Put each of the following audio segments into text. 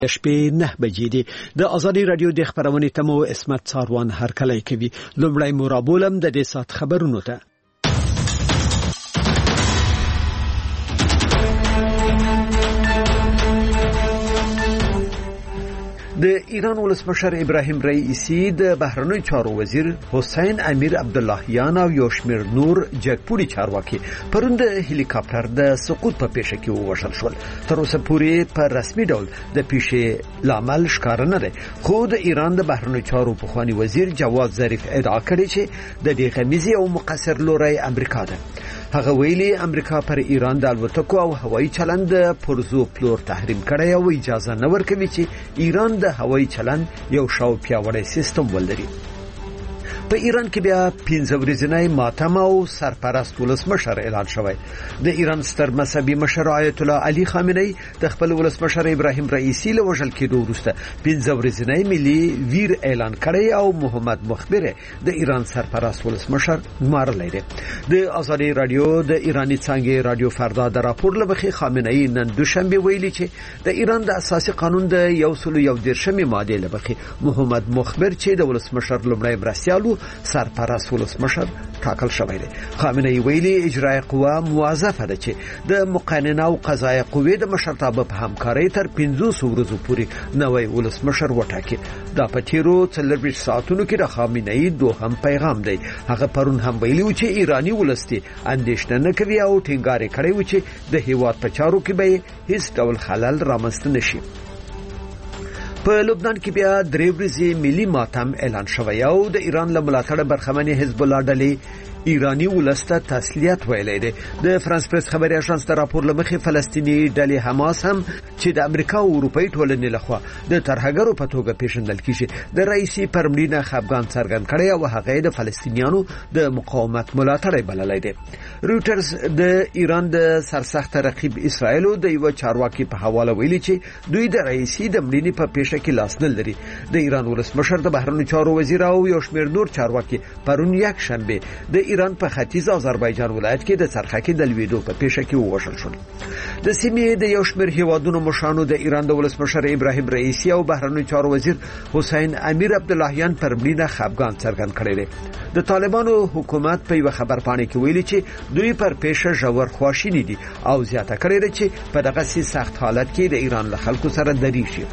شپې 9 بجې دي. د ازادي رادیو د خبرونې تمو اسمت څاروان هرکلی کوي. لومړی مرابولم د دې سات خبرونو ته. د ایران ولسمشر ابراهیم رئیسی د بهرنیو چارو وزیر حسین امیر عبداللهیان او یو شمېر نور جګپوړي چارواکي پرون د هلیکاپټر د سقوط په پیښه کې ووژل شول. تر اوسه پورې په رسمي ډول د پیښې لامل ښکاره نه دی، خو د ایران د بهرنیو چارو پخوانی وزیر جواد ظریف ادعا کړې چې د دې غمیزې او مقصر لوری امریکا ده. هغه ویلي امریکا پر ایران د الوتکو او هوایي چلند پرزو پلور تحریم کړی او اجازه نه ورکوي چې ایران د هوایي چلند یو شاو پیاوړی سیستم ولري. په ایران کې بیا 15 ورځې ماتم او سرپرست ولسمشر اعلان شوی. د ایران ستر مذهبي مشر آیت الله علي خامنه‌ای د خپل ولسمشر ابراهیم رئیسی له وژل کېدو وروسته 15 ورځې ملي ویر اعلان کړی او محمد مخبر د ایران سرپرست ولسمشر ګمارلی دی. د ازادي رادیو د ایرانی څنګه رادیو فردا د راپور لبخي خامنه‌ای نن دوشنبه ویلي چې د ایران د اساسي قانون د 111 ماده لبخي محمد مخبر چې د ولسمشر لومړی مرستیالو سرپرست ولسمشر ټاکل شوی دی. خامنه‌ای ویلي اجرایي قوه موظفه ده چې د مقننه او قضایي قوې د مشرتابه په همکارۍ تر 500 ورځې پورې نوی ولسمشر وټاکي. دا په تیرو 24 ساعتونو کې د خامنه‌ای دوهم پیغام دی. هغه پرون هم ویلي و چې ایرانی ولستي اندېښنه نه کوي او ټینګار کړی و چې د هیواد په چارو کې به هیڅ ډول خلل رامنځته نشي. په لبنان کې بیا 3 ورځې ملي ماتم اعلان شوی او د ایران له ملاتړ برخمنې حزب الله ډلې ایرانی ولسته تسلیت ویلې ده. د فرانس پریس خبري اژانس د راپور لمخې فلسطینی ډلې حماس هم چې د امریکا او اروپאי ټولنې لخوا د ترهګرو په توګه پیژندل کیږي د رئیسي پرمړینه خفګان څرګند کړي او هغه د فلسطینیانو د مقاومت ملاتړ بللی دی. رويټرز د ایران د سرسخت رقیب اسرائیل د یو چارواکي په حواله ویلي چې دوی د رئیسي د مړینې په پیښه کې لاس نه لري. د ایران ولسمشر د بهرنیو چارو وزیر او یو شمېر نور چارواکي پرون یک شنبه د ایران په ختیځ آذربایجان ولایت کې د څرخکې د لویدو په پیښه کې ووژل شول. د سیمې د یو شمېر هیوادونو مشرانو د ایران د ولسمشر ابراهیم رئیسی او بهرنیو چارو وزیر حسین امیر عبداللهیان پر مړینه خفګان څرګند کړی دی. د طالبانو حکومت په یو خبرپاڼه کې ویلي چې دوی پر پیښه ژور خواشیني دي او زیاته کړی دی چې په دغه سخت حالت کې د ایران له خلکو سره دریشي.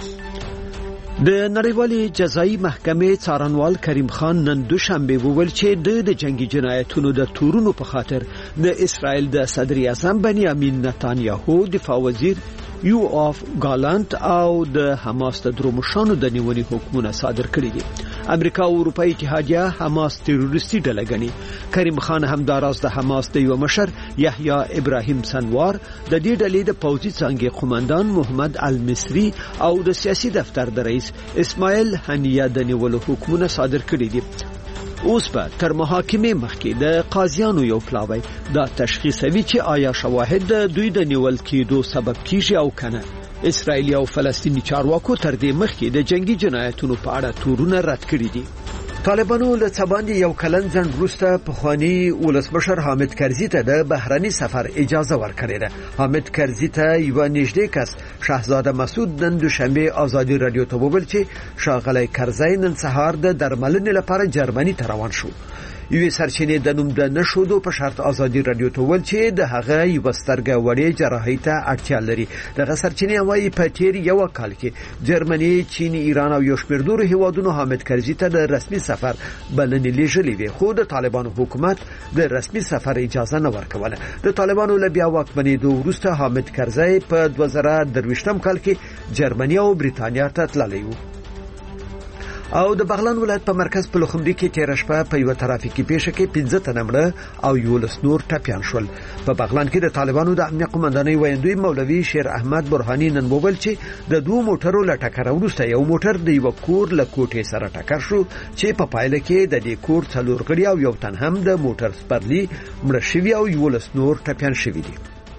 د نړیوالې جزایي محکمې څارنوال کریم خان نن دوشنبه وویل چې د جنگي جنایتونو د تورونو په خاطر د اسرائیل د صدر اعظم بنیامین نتانیاهو دفاع وزیر یوآف ګالانت او د حماس د درومشانو د نیونې حکمونه صادر کړي دي. امریکا او اروپאי اتحادیه حماس تروریستي ډله ګڼي. کریم خان هم داراز د حماس د یو مشر یحیی ابراهیم سنوار د دې ډلې د پوځي څنګه قومندان محمد المصری او د سیاسي دفتر د رئیس اسماعیل هنیه د نیولو حکمونه صادر کړي دي. اوس په تر محاکمې مخکې د قاضیانو یو پلاوی دا تشخیصوي چې آیا شواهد د دوی د نیول کېدو سبب کیږي او کنه. اسرائیل او فلسطینی چارواکو تر دې مخکې د جنگي جنایتونو په اړه تورونه رد کړي دي. طالبانو له څباندې یو کلن ځنډ وروسته پخوانی ولسمشر حامد کرزي ته د بهرني سفر اجازه ورکړې ده. حامد کرزي ته یو نږدې کس شاهزاده مسعود نن دوشنبه ازادي رادیو ته وویل چې ښاغلی کرزي نن سهار د درملنې لپاره جرمني ته روان شو. یوې سرچینې د نوم د نشودو په شرط ازادي رادیو ته ویل چې د هغه یو سترګه وړې جراحي ته اړتیا لري. دغه سرچینې وايي په تیر یو کال کې جرمني، چین، ایران او یو شمېر نورو هیوادونو حامد کرزي ته د رسمي سفر بلنې لیږلې وي، خو د طالبانو حکومت د رسمي سفر اجازه نه ورکوله. د طالبانو له بیا واکمنېدو وروسته حامد کرزي په 2023 کال کې جرمني او بریتانیا ته تللی و. او د بغلان ولایت په مرکز په لوخمدي کې تیر شپه په یو ترافیکي پیښه کې 15 تنه مړه او 11 نور ټپيان شول. په بغلان کې د طالبانو د امنیت قومندانۍ ویاندوی مولوي شیر احمد برهانی نن وویل چې د دوه موټرو له ټکر وروسته یو موټر د یو کور له کوټې سره ټکر شو چې په پایله کې د دې کور څلور غړي او یو تن هم د موټر سپرلی مړ شوی او 11 نور ټپيان شوی دي.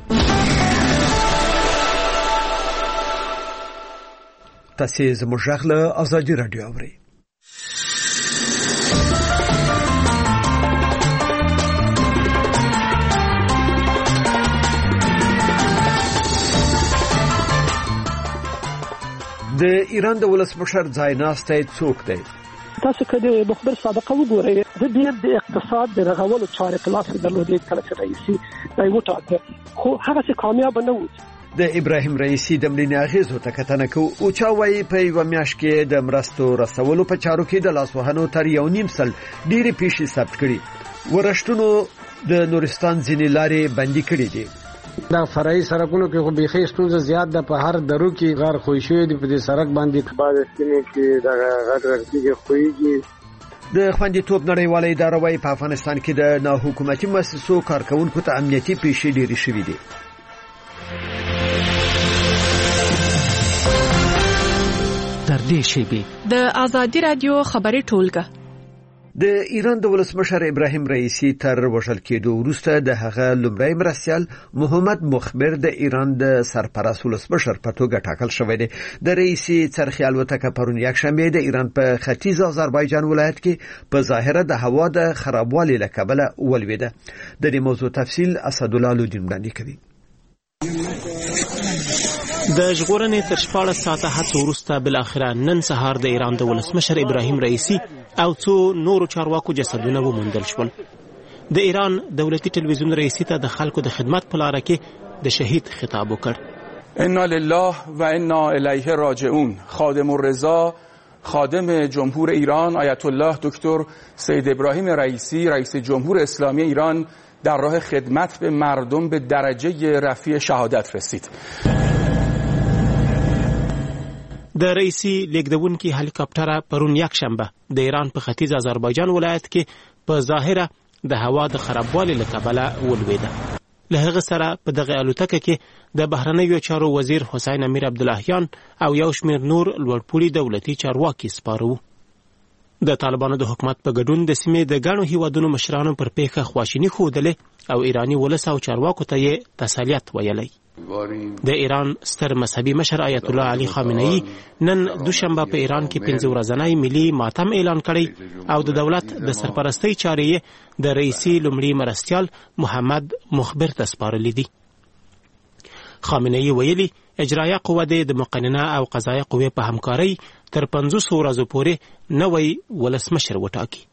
تاسو زموږ غږ ازادي رادیو اورئ. د ایران د ولسمشر ځایناستی څوک دی؟ تاسو که د مخبر سابقه وګورئ د اقتصاد د رغولو چارې په لاس کې درلودې کله چې رئیسي دی وټاکه خو هغه څه کامیاب نه و. د ابراهیم رئیسی د مړینې اغیزو ته کتنه کوو او چا وایي په یوه میاشت کې د مرستو رسولو په چارو کې د لاسوهنو تر 1.5 سل ډېرې پیښې ثبت کړي. ورښتونو د نورستان ځینې لارې بندي کړي دي. دا فرعي سړکونو کې خو بيخي ستونزه زیات ده، په هر درو کې غار خوښ شوی دی، په دې سړک باندې بعض سیمې کې دا غټ رغتیږي خوېږي. د خوندیتوب نړیواله اداره وايي په افغانستان کې د ناحکومتي مؤسسو کارکونکو ته امنیتي پیښې ډېرې شوې دي. تر دې شی د آزادی رادیو خبري ټولګه. د ایران د ولسمشر ابراهیم رئیسی تر وژل کېدو وروسته د هغه لومړی مرستیال محمد مخبر د ایران د سرپرست ولسمشر په توګه ټاکل شوی دی. د رئیسی څرخي الوتکه پرون یکشنبه د ایران په ختیځ آذربایجان ولایت کې په ظاهره د هوا د خرابوالي له کبله ولویده. د دې موضوع تفصیل اسدالله لودین وړاندې کوي. د ژغورنې تر 14 ساعته هڅو وروسته بل اخره نن سهار د ایران د ولسمشر ابراهیم رئیسی او څو نورو چارواکو جسدونه وموندل شول. د ایران دولتي ټلویزیون رئیسی ته د خلکو د خدمت په لار کې د شهید خطاب وکړ. انا لله و انا الیه راجعون. خادم الرضا خادم جمهور ایران آیت الله دکتر سید ابراهیم رئیسی رئیس جمهور اسلامی ایران در راه خدمت به مردم به درجه رفیع شهادت رسید. د رئیسی لیکدونکي هلیکاپټر پرون یکشنبه د ایران په ختیځ آذربایجان ولایت کې په ظاهره د هوا د خرابوالي له کبله ولویده. له هغه سره په دغه الوتکه کې د بهرنیو چارو وزیر حسین امیر عبداللهیان او یو شمېر نور لوړپوړي دولتي چارواکي سپاره وو. د طالبانو د حکومت په ګډون د سیمې د ګڼو هیوادونو مشرانو پر پیښه خواشیني ښودلې او ایرانی ولس او چارواکو ته یې تسلیت ویلی. د ایران ستر مذهبي مشر آیت الله علي خامنه‌ای نن دوشنبه په ایران کې 15 ورځنی ملي ماتم اعلان کړی او د دولت د سرپرستی چارې د رئیسی لومړي مرستیال محمد مخبر ته سپارلې دي. خامنه‌ای ویلي اجرایه قوه د مقننه او قضایه قوې په همکارۍ تر 500 ورځې پورې نوی ولسمشر وټاکي.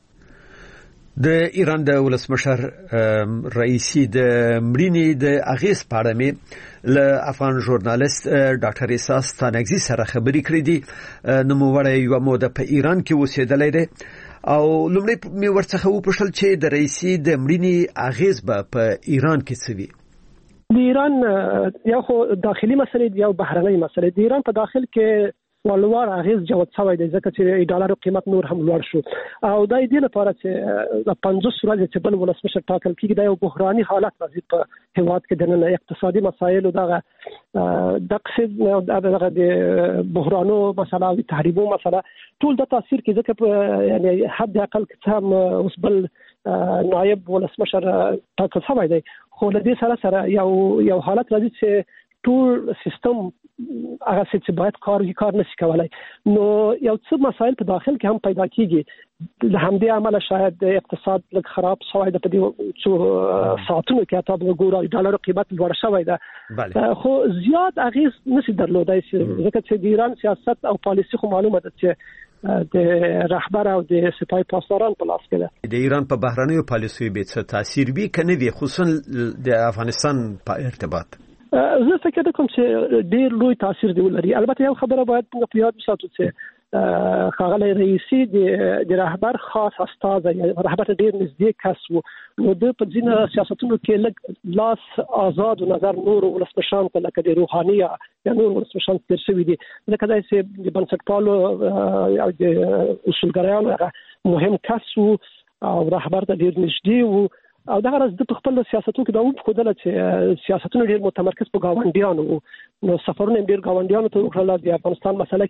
د ایران د ولسمشر رئیسی د مړینې د اغیز په اړه مې له افغان ژورنالیست ډاکټر احساس تانگزی سره خبرې کړې دي. نوموړی یوه موده په ایران کې اوسېدلی دی او لومړی مې ورڅخه وپوښتل چې د رئیسی د مړینې اغیز به په ایران کې څه وي. د ایران یو خو داخلي مسلې یو بهرنۍ مسلې. د ایران په داخل کې ولوار اغیز جوړ شوی دی ځکه چې ډالر قیمت نور هم لوړ شو او دا دې لپاره چې د 500 ورځې چې بل ولسمشر ټاکل کیږي دا یو بحراني حالت راځي په هیواد کې د نن اقتصادي مسایل او د قصد د بحرانو مسله او تحریمو مسله ټول د تاثیر کې ځکه یعنی حد اقل چې اوس بل نائب ولسمشر ټاکل شوی دی خو له دې سره یو حالت راځي چې ټول سیستم هغه چې باید کار نشي کولای. نو یو څه مسایل په داخل کې هم پیدا کیږي. له همدې عمله شاید د اقتصاد لږ خراب شوی د په دې څو ساعتونو کې تاسو وګورئ ډالر قیمت لوړ شوی ده خو زیات اغیز نشي درلودای ځکه چې د ایران سیاست او پالیسي خو معلومه ده چې د رهبر او د سپاه پاسداران په لاس کې ده. د ایران په بهرنیو پالیسیو به څه تاثیر وي کنه وي خصوصا د افغانستان په ارتباط؟ زه فکر کوم چې ډیر لوی تاثیر دی ولري. البته یو خبره باید په یاد وساتو چې ښاغلی رئیسی د رهبر خاص استازی رهبر ډیر نږدې کس وو نو د په ځینو سیاستونو کې لږ لاس آزاد و نظر نور ولسمشران لکه د روحاني یا نور ولسمشران تیر شوي دي ځکه دا چې د بنسټپالو او د اصولګرایانو مهم کس وو او رهبر ته ډیر نږدې وو او دا غرض د خپل سیاستونو کې دا وښودل چې سیاستونه ډیر متمرکز په گاونډیانو نو سفرونه ډیر گاونډیانو ته وکړل. د افغانستان مسله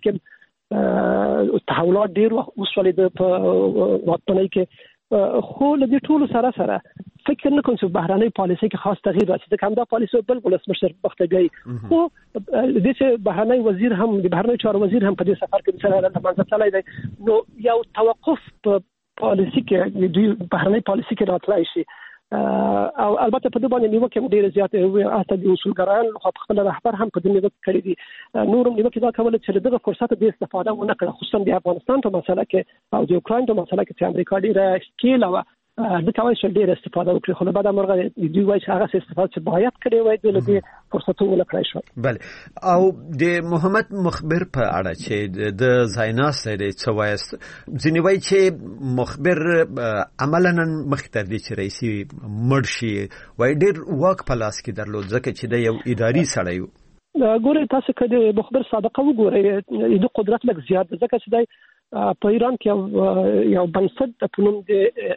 کې تحولات ډیر وسولې د واکمنۍ کې خو له دې ټولو سره فکر نه کوم چې بهرنۍ پالیسي کې خاص تغییر راشي ځکه همدا پالیسي بل ولسمشر بختګي خو د دې بهرنۍ وزیر هم د بهرنۍ چارو وزیر هم په دې سفر کې مثلا منځ تللی دی نو یو توقف په پالیسي کې د بهرنۍ پالیسي کې راتلای شي او البته په دې باندې نیوکه ډیره زیاته وي اته د اصولګرایان خو خپل رهبر هم په دې نیوکه کړی دي نورم نیوکه دا کوله چې دغه فرصت د استفاده ونه کړه خصوصا د افغانستان په مسله کې او د اوکراین په مسله کې چې امریکا ډیره سکیل او د کوي چې ډیره استفاده وکړي خو بعد مرغه دوی وایي چې هغه استفاده چې باید کړي وای د لدی فرصتونه کړی شو بله او د محمد مخبر په اړه چې د زایناس لري څه وایست ځینې وایي چې مخبر عملاً مختر دي چې رئیسي مرشي وای ډیر واک په لاس کې درلود ځکه چې د یو اداري سړی و ګوره تاسو کله مخبر سابقه وګورئ د قدرت لږ زیات ځکه چې په ایران کې یو بنسټ په نوم د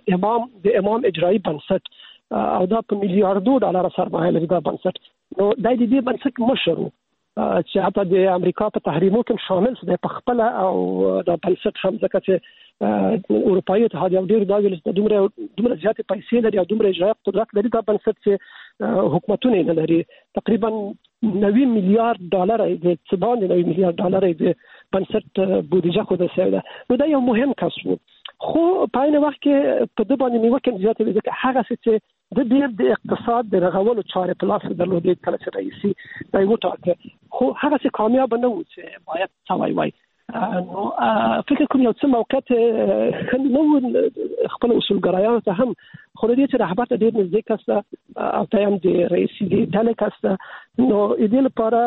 امام اجرایی بنسټ او دا په میلیارډو ډالر سرمایه لري دا بنسټ نو د دې بنسټ مشر چې حتی د امریکا په تحریمو کې شامل دی په خپل او دا بنسټ هم ځکه چې اروپایي اتحاد یو ډیر دا ویل چې دومره زیاتې پیسې لري او دومره اجرایی قدرت لري دا بنسټ چې حکومتونه نه لري تقریبا 90 میلیارډ ډالر د څبان 90 میلیارډ ډالر د بنسټ بودیجه خو د سیاده نو دا یو مهم کس وو خو په عین وخت کې په دې باندې نیوکه زیاته وي چې هغه څه د ډیر د اقتصاد د رغولو چارې په لاس درلودې کله چې رئیسي دا یو ټاکه خو هغه څه کامیاب نه و چې باید څوای وای نو فکر کوم یو څه موقعیت نو خپل اصولګرایان ته هم خو دې چې رهبر ته ډیر نږدې کسته او ته هم د رئیسي د ډلې کسته نو دې لپاره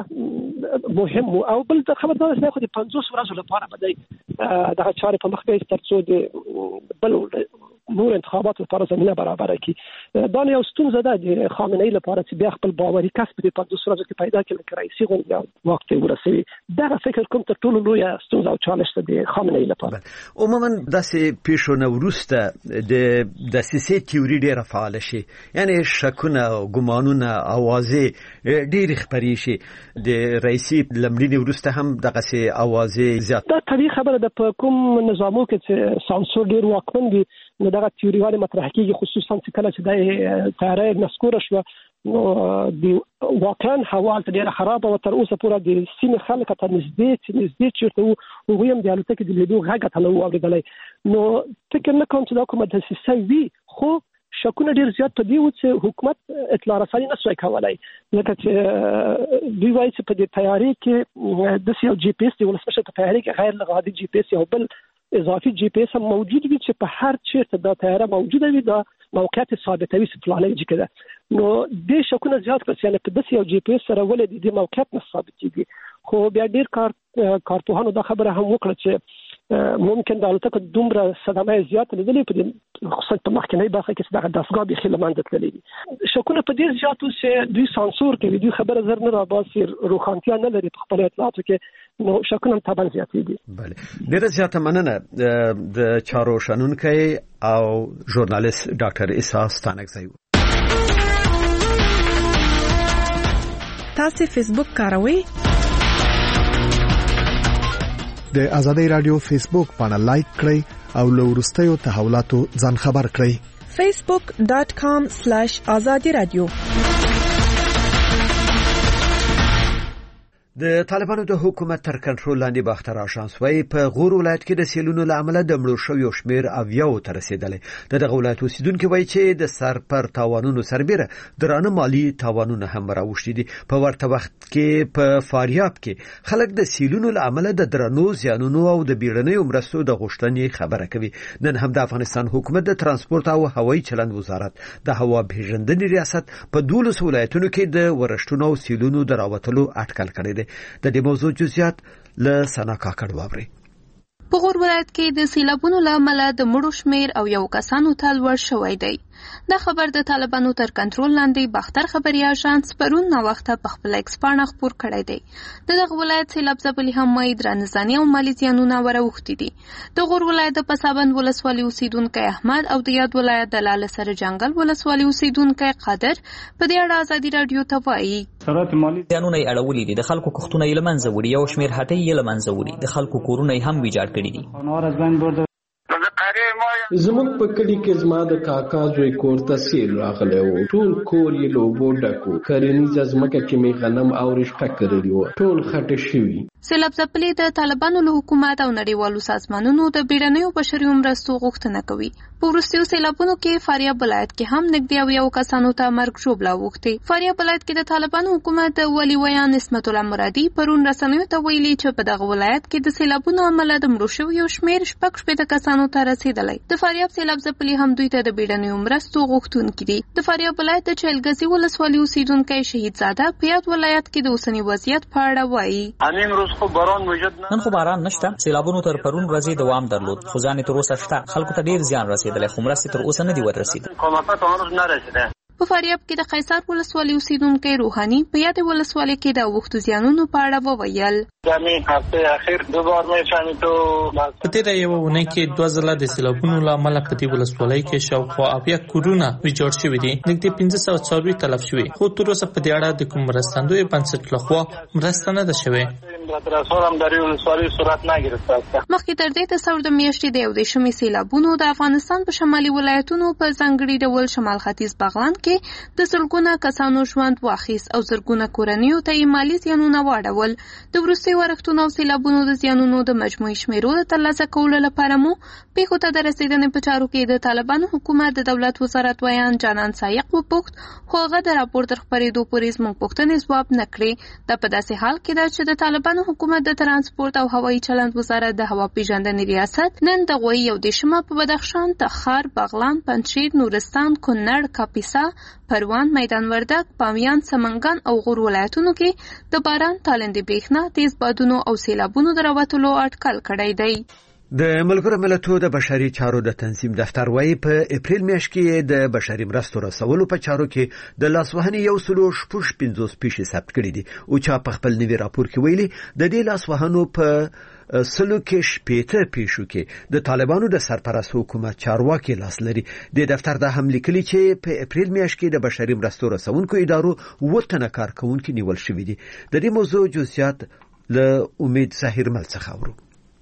مهم او بل خبردار نه خو د 50 ورځې لپاره بدای دغه چارې په مخ کې ترڅو د بل نور انتخابات لپاره زمينه برابر کړي دا یو ستونزه ده د خامنه ای لپاره چې بیا خپل باوري کس په 50 ورځو کې پیدا کړي چې رئیسي غونډه وخت ورسوي دا فکر کوم ته ټول لوی ستونزه او چالش ده د خامنه ای لپاره عموما داسې پیښونه ورسته د دسیسې تیوري ډیره فعال شي یعنی شکونه ګمانونه اوازې ډیر خبري شي د رئیسي لمړي ورسته هم دغه سي اوازې زیات دا طبيعي خبره ده په کوم نظامو کې چې سانسور ډیر واکمن دي نو دغه تیوریوالي مطرح کیږي خصوصا چې کله چې د تیارې مسکوره شو نو د واقعا حواله ډیره خراب او تر اوسه پورې د سیمه خلک ته نږدې چیرته وو هم د الوتکې د لیدو غږ ته نو اوریدلای نو فکر نه کوم چې دا کومه دسیسه وي خو شکونه ډیر زیات په دې و چې حکومت اطلاع رساني نه شوی کولای لکه چې دوی وایي چې په دې تیاری کې د یو جی پی اس دی ولسمشر په تیاری کې غیر لغادي جی پی اس یو بل اضافي جی پی اس هم موجود وي چې په هر چیرته دا تیاره موجوده وي دا موقعیت ثابتوي چې فلانه جی کده نو د شکونه زیات کړي چې په دې یو جی پی اس سره ولې د موقعیت نه ثابتېږي خو بیا ډیر کارپوهانو دا خبره هم وکړه چې ممکن د الوتکه دومره صدمه زیات لیدلې په خصوصا په مخکنی برخه کې دغه دستګاه به خلمانده تللې شکونه په دې زیاتو چې دوی سانسور کوي دوی خبره زر نه راباسي روخانتیا نه لري په خپل اطلاعاتو کې نو شکونه طبعا زیاتې دي بله ډیره زیاته مننه د چارو شنونکي او ژورنالیست ډاکټر عیسی ستانکزی تاسو فیسبوک کاروئ د آزادۍ رادیو فیسبوک باندې لایک کړئ او له وروستیو تحولاتو ځان خبر کړئ facebook.com/azadi-radio د طالبانو د حکومت تر کنټرول لاندې باختر آشانس وای په غور ولایت کې د سیلونو لامل د مړو شویو شمیر اویاو تر رسیدلې دغه ولایت اوسیدونکو وای چې د سر پر تاوانونو سربېره درانه مالی تاوانونه هم راوښتي دي په ورته وخت کې په فاریاب کې خلک د سیلونو لامل د درنو زیانونو او د بیړنیو مرستو د غوښتنې خبره کوي نن هم د افغانستان حکومت د ترانسپورت او هوایي چلند وزارت د هوا پیژندنې ریاست په 12 ولایتونو کې د ورشتونو او سیلونو دراوتلو اټکل کړی دی د دې موضوع جزئیات له سنا کاکړ واوري په غور ولایت کې د سیلابونو لامل د مړو شمیر او یو کسانو ته لوړ شوی دی دا خبر د طالبانو تر کنټرول لاندې باختر خبري اژانس پرون نو وخت په خپل ایکس باندې خبر کړی دی دغه ولایت سیلاب ځپلي هم مې درنځاني او مالی زیانونه وروختي دي د غور ولایت په پسابند ولسوالۍ اوسیدونکو احمد او د یاد ولایت د لاله سره جنگل ولسوالۍ اوسیدونکو قادر په دې اړه آزادي رادیو ته وایي سرات مالی زیانونه اړولې دي د خلکو کوښتونه یې لمنځه وړي او شمیر هټۍ یې لمنځه وړي د خلکو کورونه هم ویجاړ کړي دي زموږ په کلی کې زما د کاکا زوی کور ته سیل راغلی و ټول کور یې له اوبو ډک و کرنیزه ځمکه کې مې غنم او رشقه کرلي وه ټول خټه شوي سیلاب ځپلي د طالبانو له حکومت او نړیوالو سازمانونو د بیړنیو بشري مرستو غوښتنه کوي په وروستیو سیلابونو کې فاریاب ولایت کې هم نږدې یو کسانو ته مرګ ژوبله اوښتې. فاریاب ولایت کې د طالبانو حکومت د ولي ویان نسبت الله مرادي پرون رسنیو ته ویلي چې په دغه ولایت کې د سیلابونو عمله د مړو شویو شمېر 6 کسانو ته رسیدلی. د فاریاب سیلاب ځپلي هم دوی ته د بیړنیو مرستو غوښتونکي دي. د فاریاب ولایت د چهلګزي ولسوالۍ اوسیدونکی شهید زاده په یاد ولایت کې د اوسني وضعیت په اړه وایي. نن خو باران نشته، سیلابونو تر پرون ورځې دوام درلود، خو ځان تر اوسه شته. خلکو ته ډیر زیان رسیدلی، خو مرستې تر اوسه نه دي ورسیدلې. په فاریاب کې د قیصر ولسوالۍ اوسیدونکی روحاني په یاد ولسوالۍ کې د اوښتو زیانونو په اړه وویل. په تیره یوه اونۍ کې 2 ځله د سیلابونو له امله په دې ولسوالۍ کې شاوخوا 80 کورونه ویجاړ شوي دي، نږدې 1500 څاروي تلف شوي، خو تر اوسه په دې اړه د کوم مرستندوی بنسټ لخوا مرسته نه ده شوې. مخکې تر دې د سور د میاشتې د 11 سیلابونو د افغانستان په شمالي ولایتونو په ځانګړي ډول شمال ختیځ بغلان کې د زرګونه کسانو ژوند واخیست او زرګونه کورنیو ته یې مالي زیانونه واړول. د وروستیو ورښتونو او سیلابونو د زیانونو د مجموعي شمیرو د ترلاسه کولو لپاره مو پیښو ته د رسیدنې په چارو کې د طالبانو حکومت د دولت وزارت ویان جانان سایق وپوښت، خو هغه د راپور تر خپرېدو پورې زموږ پوښتنې ځواب نه کړې. دا په داسې حال کې ده چې د طالبانو حکومت د ترانسپورت او هوایي چلند وزارت د هوا پیژندنې ریاست نن د غوی 11 په بدخشان، تخار، بغلان، پنجشیر، نورستان، کونړ، کاپیسا، پروان، میدان وردګ، بامیان، سمنګان او غور ولایتونو کې د باران، تالندې برېښنا، تیز بادونو او سیلابونو د راوتلو اټکل کړی دی. د ملګرو ملتونو د بشري چارو د تنظیم دفتر وايي په اپریل میاشت کې د بشري مرستو رسولو په چارو کې د لاسوهنې 150 پیښې ثبت کړې دي. او چا په خپل نوي راپور کې ویلي د دې لاسوهنو په سلو کې 15 پیښو کې د طالبانو د سرپرست حکومت چارواکي لاس لري. د دفتر د هم لیکلي چې په اپریل میاشت کې د بشري مرستو رسونکو ادارو وټنه کارکونکو نیول شوې دي. د دې موضوع جزئیات له امید ظاهر مل څخه اورو.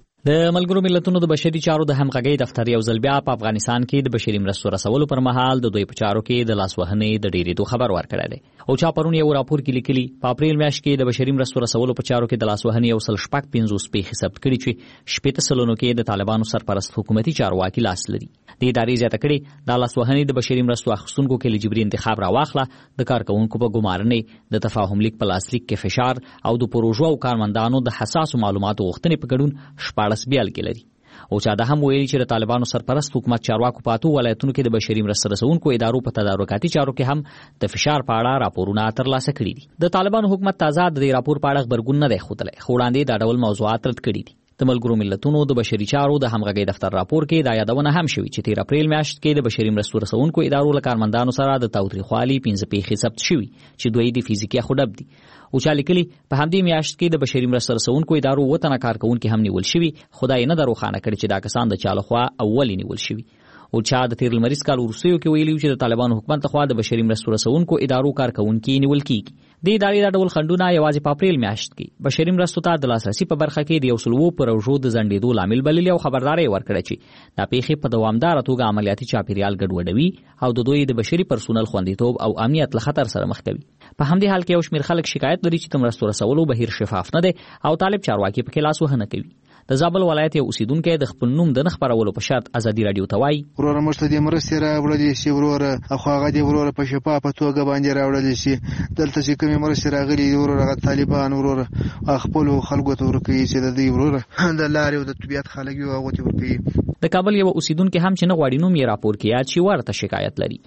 د ملګرو ملتونو د بشري چارو د همغږۍ دفتر یو ځل بیا په افغانستان کې د بشري مرستو رسولو پر مهال د دوی په چارو کې د لاسوهنې د ډیرېدو خبر ورکړی دی. او چا پرون یو راپور کې لیکلي په اپریل میاشت کې د بشري مرستو رسولو په چارو کې د لاسوهنې 150 پیښې ثبت کړي چې 15 سلنو کې د طالبانو سرپرست حکومتي چارواکي لاس لري. د ادارې زیاته کړي د لاسوهنې د بشري مرستو اخیستونکو کې لجبري انتخاب راواخله، د کارکونکو په ګمارنې، د تفاهم لیک په لاسلیک کې فشار او د پروژو او کارمندانو د حساسو معلوماتو غوښتنې په ګډون 14 بیلګې لري. او چا د هم ویلي چې د طالبانو سرپرست حکومت چارواکو په 8 ولایتونو کې د بشري مرستو رسونکو ادارو په تدارکاتي چارو کې هم د فشار په اړه راپورونه ترلاسه کړي دي. د طالبانو حکومت تازه د دې راپور په اړه خبرګون نه دی ښودلی، خو وړاندې دا ډول موضوعات رد کړي دي. د ملګرو ملتونو د بشري چارو د همغږۍ دفتر راپور کې دا یادونه هم شوې چې 13 اپریل میاشت کې د بشري مرستو رسونکو ادارو له کارمندانو سره د تاوتریخوالي 15 پیښې ثبت شوي چې دوی د فزیکي خډب دي. او چا لیکلي په همدې میاشت کې د بشري مرستو رسونکو ادارو وطن کارکونکو هم نیول شوي، خدای نه دروخانه کړي چې دا کسان د چا لخوا اولي نیول شوي. او چا د تیر لمریز کال وروستیو کې ویلي چې د طالبانو حکومت لخوا د بشري مرستو رسونکو ادارو کارکونکو نیول کیږي. د ادارې د ډول خندونه یوازې په اپریل میاشت کې بشري مرستو ته د لاسرسي په برخه کې د 100 پروژو د ځنډېدو لامل بللي او خبرداري ورکړه چې دا پیښې په دوامداره توګه عملیاتي چاپیریال ګډوډوي او د دوی د بشري پرسونل خوندیتوب او امنیت له خطر سره مخ کوي. په همدې حال کې یو شمېر خلک شکایت لري چې د مرستو رسولو بهیر شفاف نه دی او طالب چارواکي پکې لاسوهنه کوي. د زابل ولایت یو اوسیدونکی د خپل نوم د نه خپرولو په شرط ازادي رادیو ته وایي: وروره موږ ته د مرستې راوړلې شي، وروره خو هغه د وروره په شفافه توګه باندې راوړلې شي. دلته چې کومې مرستې راغلي وروره طالبان وروره خپل خلکو ته ورکوي چې د دې وروره د لارې او د طبیعت خلک یو هغه ته ورکوي. د کابل یو اوسیدونکی هم چې نه غواړي نوم یې راپور کړي چې ورته شکایت لري.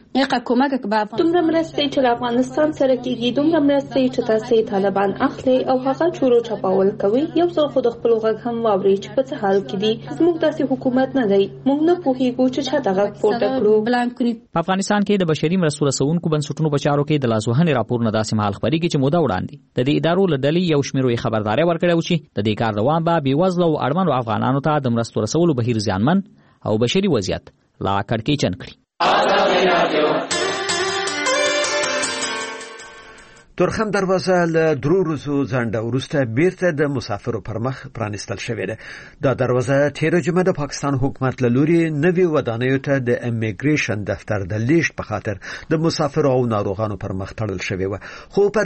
دومره مرستې چې افغانستان سره کېږي، دومره مرستې چې تاسې طالبان اخلي او هغه چورو چپاول کوي، یو ځل خو د خپل غږ هم واوري چې په څه حال کې دي. زموږ داسې حکومت نه دی، موږ نه پوهیږو چې چا ته غږ پورته کړو. په افغانستان کې د بشري مرستو رسونکو بنسټونو په چارو کې د لاسوهنې راپورونه داسې مهال خپرېږي چې موده وړاندې د دې ادارو له ډلې یو شمېر یې خبرداری ورکړی و چې د دې کار دوام به بېوزله او اړمنو افغانانو ته د مرستو رسولو بهیر زیانمن او بشري وضعیت لا کړکېچن کړي. تورخم دروازه له درو ورځو ځنډ وروسته بیرته د مسافرو پر مخ پرانیستل شوې ده. دا دروازه تیر جمعه د پاکستان حکومت له لوري نوي ودانیو ته د امیګریشن دفتر د لیشت په خاطر د مسافرو او ناروغانو پر مخ تړل شوې و. خو په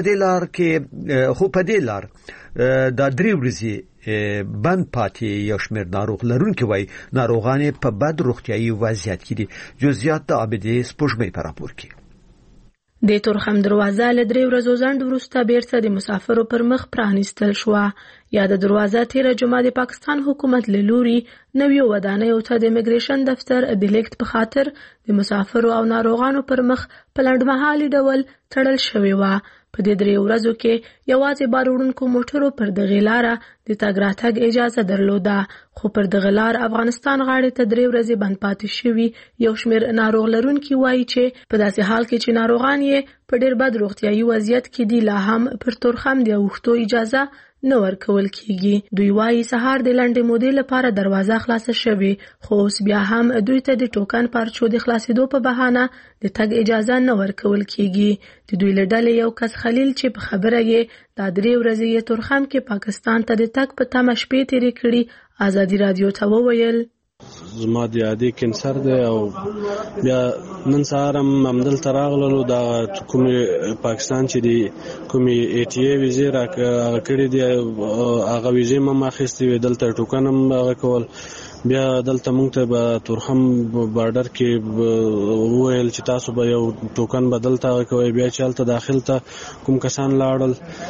دې لار دا درې ورځې بند پاتې یو شمېر ناروغ لرونکي وای ناروغان په بد روغتیايي وضعیت کې دي. جزئیات د عابدې سپوږمۍ په راپور کې. د تورخم دروازه له 3 ورځو ځنډ وروسته بیرته د مسافرو پر مخ پرانیستل شوه. یا د دروازه تیر جمعه د پاکستان حکومت له لوري نویو ودانیو ته د امیګریشن دفتر د لیکت په خاطر د مسافرو او ناروغانو پر مخ په لنډمهالي ډول تړل شوې وه. په دې 3 ورځو کې یوازې بار وړونکو موټرو پر دغه لاره د تګ راتګ اجازه درلوده. خو پر دغه لار افغانستان غاړې ته 3 ورځې بند پاتې شوي یو شمېر ناروغ لرونکي وایي چې په داسې حال کې چې ناروغان یې په ډېر بد روغتیايي وضعیت کې دي لا هم پر تورخم د اوښتو اجازه نه ورکول کیږي. دوی وایي سهار د لنډې مودې لپاره دروازه خلاصه شوې خو اوس بیا هم دوی ته د ټوکن پارچو د خلاصېدو په بهانه د تګ اجازه نه ورکول کیږي. د دوی له ډلې یو کس خلیل چې په خبره یې دا 3 ورځې یې تورخم کې پاکستان ته د تګ په تمه شپې تېرې کړي ازادي رادیو ته وویل زما د یادې کینسر دی او بیا نن سهار هم همدلته راغللو دا کومې پاکستان چې دی کومې ATA ویزې راکړې دي هغه ویزې هم اخیستې وې دلته ټوکن هم هغه کول. بیا دلته موږ ته به تورخم بارډر کې وویل چې تاسو به یو ټوکن بدلته هغه کوئ. بیا چې هلته داخل ته کوم کسان لاړل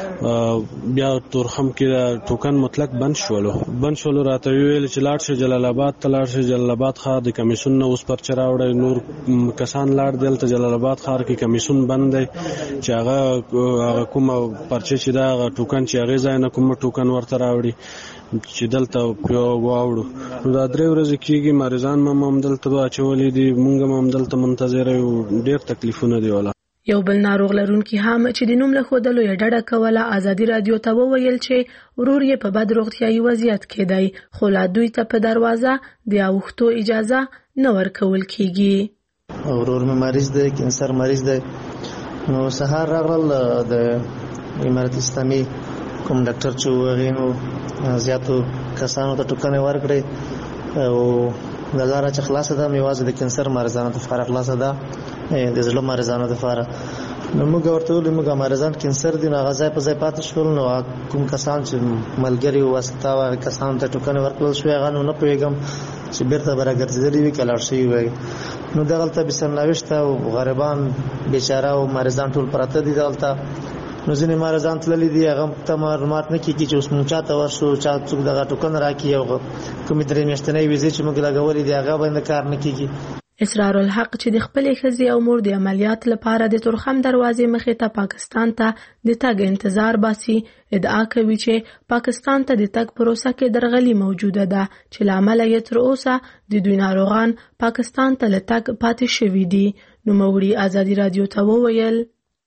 بیا تورخم کې ټوکن مطلق بند شولو راته ویل چې لاړ شئ جلال آباد ته لاړ شئ. جلال آباد ښار د کمیسیون نه اوس پرچه راوړی. نور کسان لاړ دلته جلال آباد ښار کې کمیسیون بند دی چې هغه کومه پرچه چې دا هغه ټوکن چې هغې ځای نه کومه ټوکن ورته راوړي چې دلته واوړو. نو دا 3 ورځې کېږي مریضان هم دلته اچولي دي موږ هم دلته منتظر یو. ډېر تکلیفونه دي والا. یو بل ناروغ لرونکي هم چې د نوم له ښودلو یې ډډه کوله ازادي رادیو ته وویل چې ورور یې په بد روغتیايي وضعیت کې دی خو لا دوی ته په دروازه د اوښتو اجازه نه ورکول کیږي. ورور مې مریض دی کینسر مریض دی. نو سهار راغلل د امارت اسلامي کوم ډاکټر چې هغې نو زیاتو کسانو ته ټوکنې ورکړې او د لاره چې خلاصه ده یوازې د کینسر مریضانو دپاره خلاصه ده د زړه مریضانو دپاره. نو موږ ورته ویلو موږ مریضان کینسر دي نو هغه ځای په ځای پاتې شول. نو کوم کسان چې ملګري واسطه هغه کسانو ته ټوکنې ورکړل شوې هغه نو نه پوهېږم چې بیرته به راګرځېدلي وي که لاړ شوي وي. نو دغلته بسرناوشته او غریبان بیچاره او مریضان ټول پراته دي دلته. نو ځینې مریضان تللي دي هغه ته معلومات نه کېږي چې اوس موږ چا ته ورشو چا څوک دغه ټوکن راکړي او کومې 3 میاشتنۍ ویزې چې موږ لګولې دي هغه باندې کار نه کېږي. اسرار الحق چې د خپلې ښځې او مور د عملیات لپاره د تورخم دروازې مخې ته پاکستان ته د تګ انتظار باسي ادعا کوي چې پاکستان ته د تګ پروسه کې درغلي موجوده ده چې له امله یې تر اوسه د دوی ناروغان پاکستان ته له تګ پاتې شوي دي. نوموړي ازادي رادیو ته وویل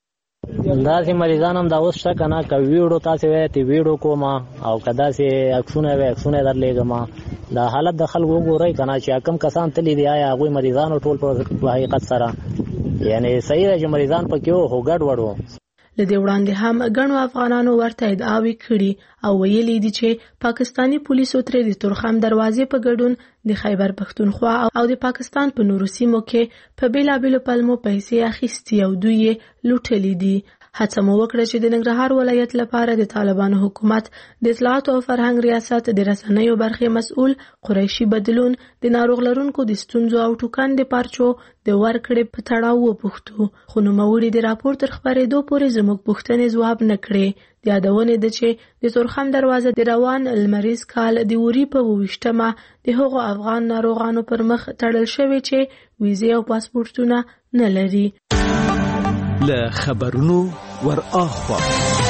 داسې مریضان هم دا اوس شته که نه که ویډیو تاسې وایئ ته ویډیو کوم او که داسې عکسونه وایي عکسونه یې درلېږم. دا حالت د خلکو وګورئ که نه چې کوم کسان تللي دي آیا هغوی مریضان ټول په حقیقت سره یعنې صحیح ده چې مریضان پکې وو خو ګډوډ وو. له دې وړاندې هم ګڼو افغانانو ورته ادعاوې کړي او ویلي دي چې پاکستاني پولیسو ترې د تورخم دروازې په ګډون د خیبر پښتونخوا او د پاکستان په نورو سیمو کې په بېلابېلو پلمو پیسې اخیستي او دوی یې لوټلي دي. هڅه مو وکړه چې د ننګرهار ولایت لپاره د طالبانو حکومت د اطلاعاتو او فرهنګ ریاست د رسنیو برخې مسؤل قریشي بدلون د ناروغ لرونکو د ستونزو او ټوکن د پارچو د ورکړې په تړاو وپوښتو خو نوموړي د راپور تر خپرېدو پورې زموږ پوښتنې ځواب نه کړې. د یادونې ده چې د تورخم دروازه د روان لمریز کال د وري په 28مه د هغو افغان ناروغانو پر مخ تړل شوې چې ویزې او پاسپورتونه نه لري. له خبرونو ور اخوا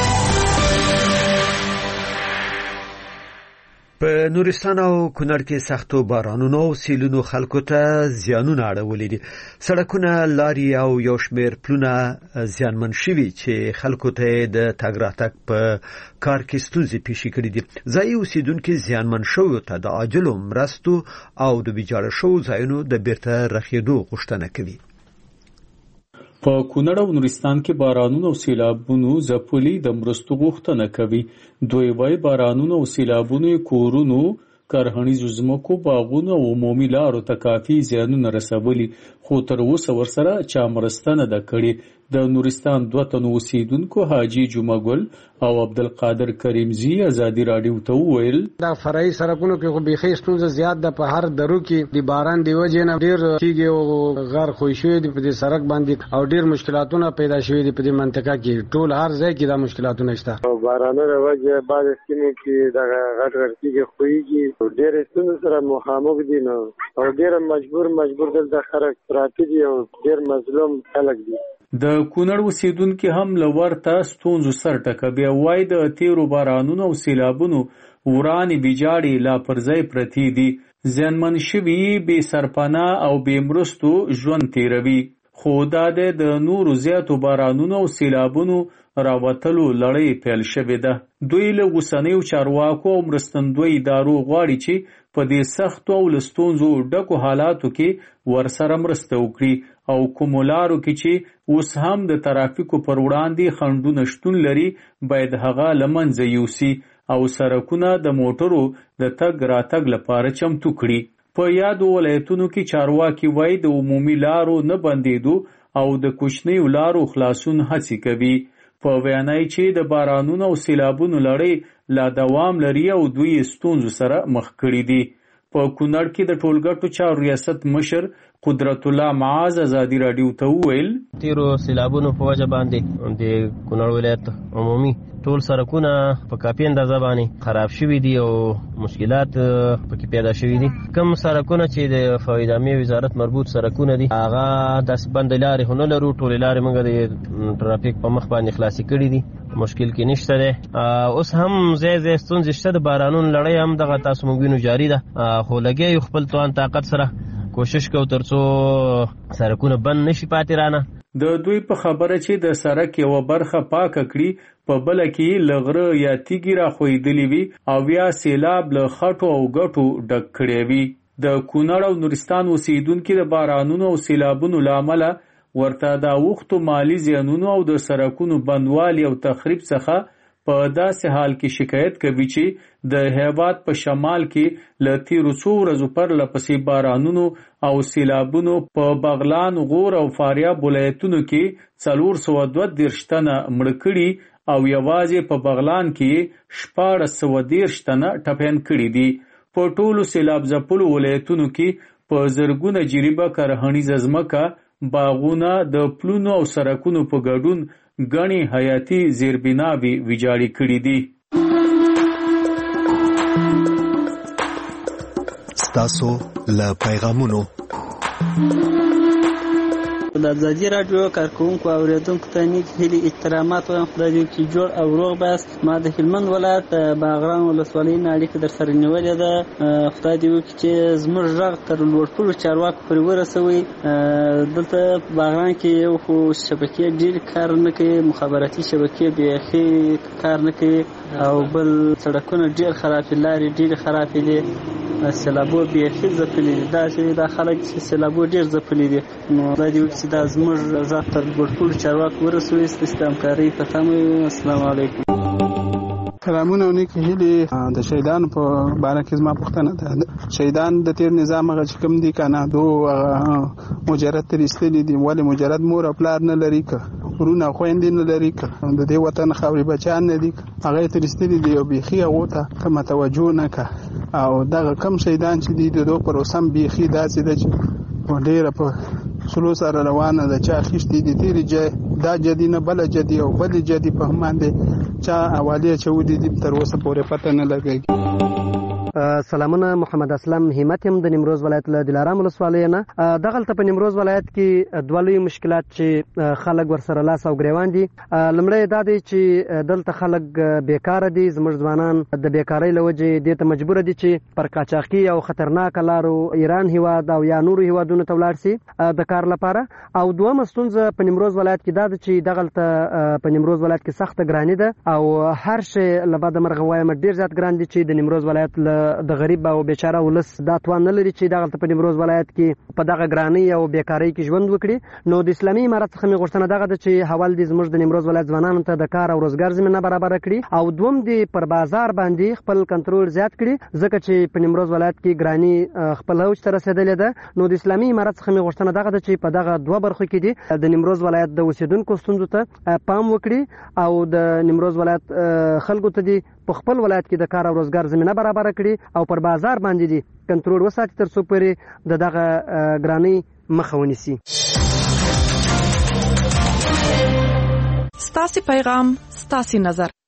په نورستان او کونړ کې سختو بارانونو او سیلونو خلکو ته زیانونه اړولي دي. سړکونه لاري او یو شمېر پلونه زیانمن شوي چې خلکو ته د تګ راتګ په کار کې ستونزې پیښې کړې دي. ځایي اوسیدونکي زیانمن شویو ته د عاجلو مرستو او د ویجاړ شوو ځایونو د بیرته رغېدو غوښتنه کوي. په کونړ او نورستان کې بارانونو او سیلابونو ځپلي د مرستو غوښتنه کوي. دوی وايي بارانونو او سیلابونو کورونو، کرهڼیزو ځمکو، باغونو او عمومي لارو ته کافي زیانونه رسولي، خو تر اوسه ورسره چا مرسته نه ده کړې. د نورستان 2 تنو اوسیدونکو حاجي جمعه ګل او عبدالقادر کریمزي ازادي راډیو ته وویل دا فرعي سړکونو کې خو بيخي ستونزه زیات ده. په هر درو کې د باران دی وجه نه ډیر کیږي او غر خوښ شوی دی په دې سړک باندې او ډیر مشکلاتونه پیدا شوي دي په دې منطقه کې. ټول هر ځای کې دا مشکلاتونه شته. بارانونو وجه بعض سیمو کې دا غټ کیږي خوېږي ډیر ستونزې سره مخامخ دي نو او ډیر مجبور دلته خلک پراته دي او ډیر مظلوم خلک دي. د کونړ اوسیدونکي هم له ورته ستونزو سر ټکوي او وايي د تیرو بارانونو او سیلابونو ورانې ویجاړې لا پر ځای پرتې دي. زیانمن شوي بې سرپناه او بې مرستو ژوند تیروي. خو دا د نورو زیاتو بارانونو او سیلابونو راوتلو لړۍ پیل شوې ده. دوی له اوسنیو چارواکو او مرستندوی ادارو غواړي چې په دې سختو او له ستونزو ډکو حالاتو کې ورسره مرسته وکړي او کومو لارو کې چې اوس هم د ترافیکو پر وړاندې خنډونه شتون لري باید هغه له منځه یوسي او سړکونه د موټرو د تګ راتګ لپاره چمتو کړي. په یادو ولایتونو کې چارواکي وایي د عمومي لارو نه بندېدو او د کوچنیو لارو خلاصون هڅې کوي. په وینا یې چې د بارانونو او سیلابونو لړۍ لا دوام لري او دوی ستونزو سره مخ کړي دي. په کونړ کې د ټولګټو چارو ریاست مشر قدرت الله معاذ ازادي راډیو ته وویل تیرو سیلابونو په وجه باندې د کونړ ولایت عمومي ټول سړکونه په کافي اندازه باندې خراب شوي دي او مشکلات پکې پیدا شوي دي. کوم سړکونه چې د فواید عامې وزارت مربوط سړکونه دي هغه داسې بندې لارې خو نه لرو. ټولې لارې موږ د ټرافیک په مخ باندې خلاصې کړي دي. مشکل کې نشته دی. اوس هم ځای ستونزې شته. د بارانونو لړۍ هم دغه تاسو موږ وینو جاري ده خو لګیا یو خپل توان طاقت سره کوشش کوو ترڅو سړکونه بند نشي پاتې رانه. د دوی په خبره چې د سړک یوه برخه پاکه کړي په بله کې له غره یا تیږې راښویدلې وي او یا سیلاب له خټو او ګټو ډک کړی وي. د کونړ او نورستان اوسیدونکي د بارانونو او سیلابونو له امله ورته د اوښتو مالي زیانونو او د سړکونو بندوالي او تخریب څخه په داسې حال کې شکایت کوي چې د هیواد په شمال کې له تیرو څو ورځو پرله پسې بارانونو او سیلابونو په بغلان، غور او فاریاب ولایتونو کې 432 تنه مړه کړي او یوازې په بغلان کې 1413 تنه ټپیان کړي دي. په ټولو سیلاب ځپلو ولایتونو کې په زرګونه جریبه کرهڼیزه ځمکه، باغونه، د پلونو او سړکونو په ګډون ګڼې حیاتي زیربناوې ویجاړې کړي دي. ستاسو له پیغامونو د ازادي راډیو کارکونکو او اوریدونکو ته نیک هیلې احترامات وایم. خدای دې وکړي جوړ او روغ بست. ما د هلمند ولایت باغران ولسوالۍ نه اړیکه در سره نیولې ده. خدای دې وکړي چې زموږ غږ تر لوړپوړو چارواکو پورې ورسوي. دلته په باغران کې یو خو شبکې ډېرې کار نه کوي، مخابراتي شبکې بیخي کار نه کوي او بل سړکونه ډېر خراب دي، لارې ډېرې خرابې دي. سیلابو بیخي ځپلي دي. داسې دا خلک چې سیلابو ډېر ځپلي دي. نو خدای دې وکړي چې دا زموږ غږ تر لوړپوړو چارواکو ورسوي. ستاسو د همکارۍ په تمه. السلام علیکم. سلامونه او نیکې هیلې. د شهیدانو په باره کې زما پوښتنه ده. شهیدان د تیر نظام هغه چې کوم دي کنه دو مجرد تر ایستلي دي، ولې مجرد مور او پلار نه لري، که ورونه او خویندې نه لري، که د دې وطن خاورې بچیان نه دي، هغه یې تر ایستلي دي او بیخي هغو ته کومه توجه نه که. او دغه کم شهیدان چې دي د دو پروسه بیخي داسې ده چې ډېره په سلو سره روانه ده. چا اخیستې دي تېرې دا جدي نه بله جدي او بلې جدي په هم باندې چا حوالې اچولي دي تر اوسه پورې پته نه لګېږي. سلامونه، محمد اسلم همت یم د نیمروز ولایت له دلارام ولسوالۍ نه. دغلته په نیمروز ولایت کې دوه لوی مشکلات چې خلک ورسره لاس او ګریوان دي. لومړی دا دی چې دلته خلک بیکاره دي. زموږ ځوانان د بیکارۍ له وجې دې ته مجبوره دي چې پر قاچاقي او خطرناکه لارو ایران هیواد او یا نورو هیوادونو ته ولاړ سي د کار لپاره. او دومره ستونزه په نیمروز ولایت کې دا ده چې دغلته په نیمروز ولایت کې سخته ګراني ده او هر شی له بده مرغه وایم ډېر زیات ګران دي چې د نیمروز ولایت له د غریب او بیچاره ولس دا توان نه لري چې دغه په نیمروز ولایت کې په دغه ګرانۍ او بیکاری کې ژوند وکړي. نو د اسلامي امارت څخه مې غوښتنه دغه ده چې حوال دې زموږ د نیمروز ولایت ځوانانو ته د کار او روزګار زمینه برابر کړي او دوم دې پر بازار باندې خپل کنټرول زیات کړي ځکه چې په نیمروز ولایت کې ګرانۍ خپل اوج ته رسیدلې ده. نو د اسلامي امارت څخه مې غوښتنه دغه ده چې په دغه دوه برخو کې دې د نیمروز ولایت د اوسیدونکو ستونزو ته پام وکړي او د نیمروز ولایت خلکو ته دې په خپل ولایت کې د کار او روزګار زمینه برابر کړي او پر بازار باندې دې کنټرول وساتي تر څو پورې د دغه ګرانۍ مخه ونیسي. ستاسو پیغام ستاسو نظر.